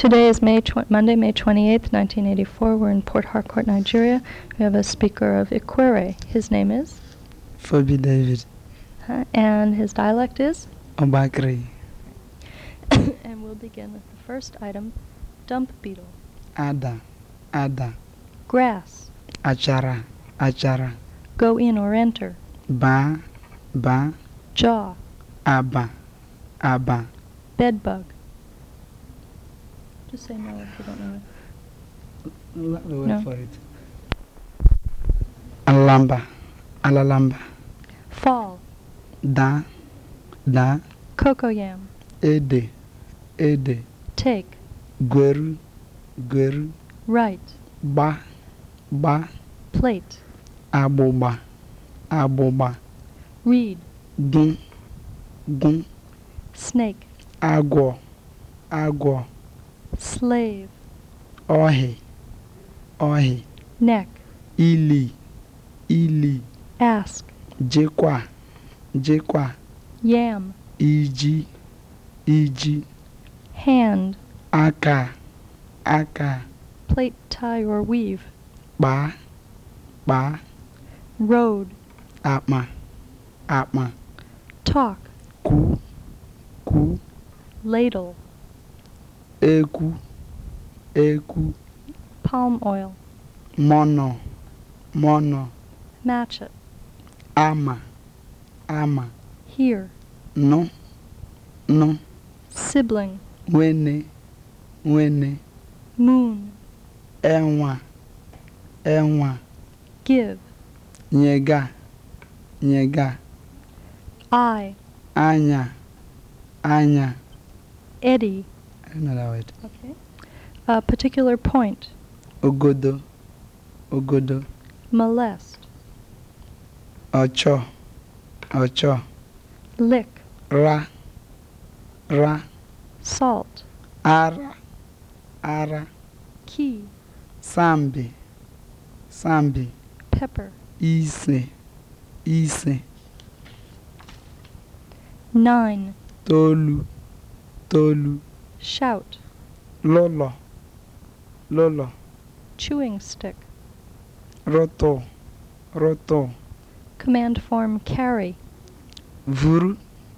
Today is Monday, May 28th, 1984. We're in Port Harcourt, Nigeria. We have a speaker of Ikwere. His name is? Phoebe David. And his dialect is? Obakri. And we'll begin with the first item, dump beetle. Ada. Grass. Achara. Go in or enter. Ba. Jaw. Aba. Bedbug. Just say no if you don't know it. No. For it. Alalamba. Fall. Da. Cocoyam. Ede. Take. Gweru. Right. Ba. Plate. Abụba. Read. Dun. Snake. Agwọ. Slave. Ohi. Neck. Ili. Ask. Jekwa. Yam. Iji. Hand. Aka. Plait, tie, or weave. Ba. Road. Apma. Talk. Ku. Ladle. Eku. Palm oil. Mono. Match it. Ama. Here. No. Sibling. Wene. Moon. Enwa. Give. Nyega. Eye. Anya. Eddy. I don't know that word. Okay. A particular point. Ogodo. Molest. Ocho. Lick. Ra. Salt. Ara. Key. Sambi. Pepper. Ise. 9. Tolu. Shout. Lolo. Chewing stick. Roto. Command form carry. Vuru.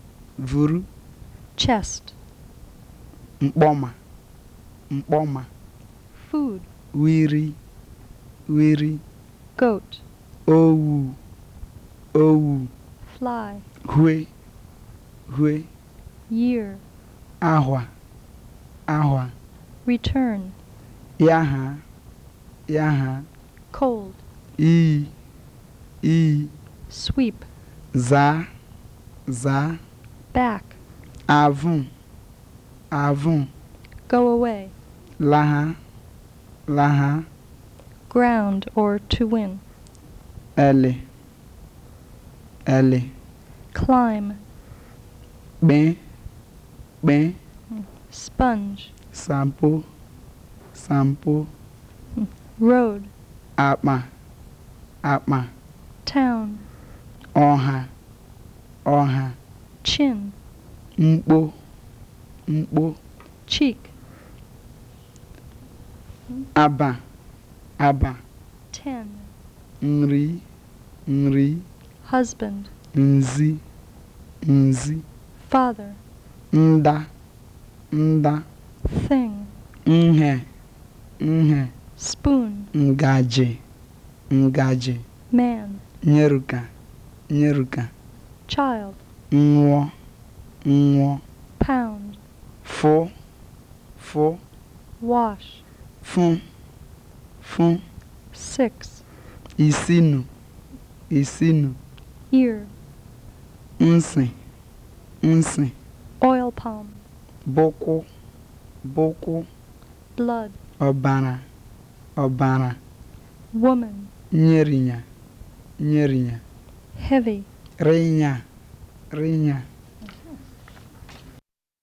Chest. Mkpoma. Food. Wiri. Goat. Owu. Fly. Hwe. Year. Ahwa. Return. Yaha. Cold. I. Sweep. Za. Back. Avun. Go away. Laha. Ground or to win. Ele. Climb. Ben. Sponge. Sampo. Road. Apma. Town. Ọha. Chin. Mkpo. Cheek. Aba. 10. Nri. Husband. Nzi. Father. Nda. Thing. Ihe. Spoon. Ngaji. Man. Nyeruka. Child. Nwo. Pound. Fo. Wash. Fun. 6. Isinu. Ear. Nsi. Oil palm. Boko. Blood. Ọbara. Woman. Nyerinya. Heavy. Rinya.